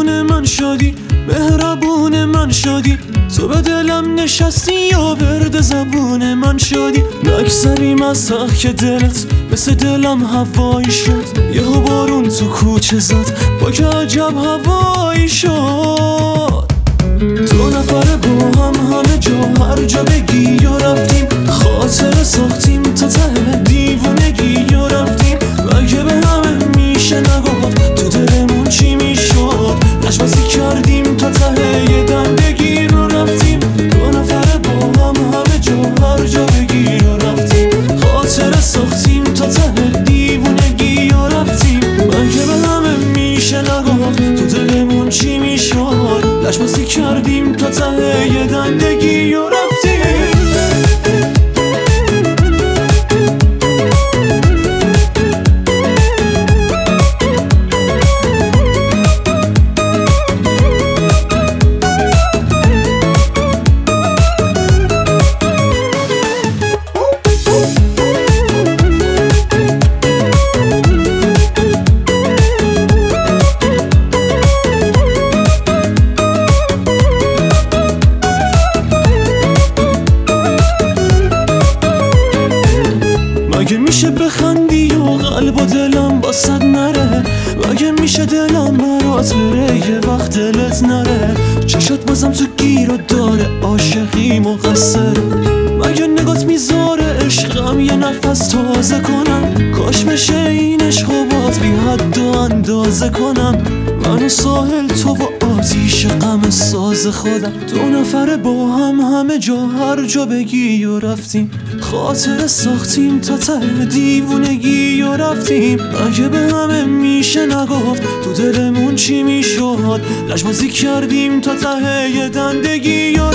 مهربون من شدی، مهربون من شدی، تو به دلم نشستی یا ورد زبون من شدی. نگذریم از که دلت مثل دلم هوایی شد، یهو بارون تو کوچه زد با که عجب هوایی شد. دو نفر با همه جا هر جا بگی و رفتیم، خاطر ساختیم تا ته دیوونگی و رفتیم. مگه به همه میشه نگفت تو دلمون چی میشد، نشبازی کردیم تا ته یه دندگی رو رفتیم. دو نفر با همه جا هر جا بگی و رفتیم، خاطر ساختیم تا ته دیوونگی و رفتیم. مگه به همه میشه نگفت تو دلمون چی میشد، نشبازی کردیم تا ته یه دندگی و رفتیم. مگه میشه بخندی و قلب و دلم باست نره، مگه میشه دلم برات بره یه وقت دلت نره. چشات بازم تو گیر و داره عاشقی مقصر، مگه نگات میذاره عشقم یه نفس تازه کنم. کاش بشه این عشق و باز بی حد و اندازه کنم، من و ساحل تو و آتیش غم ساز خودم. دو نفره با همه جا هر جا بگی و رفتیم، خاطر ساختیم تا ته دیوونگی و رفتیم. مگه به همه میشه نگفت تو دلمون چی میشد، لجبازی کردیم تا ته یه دندگی و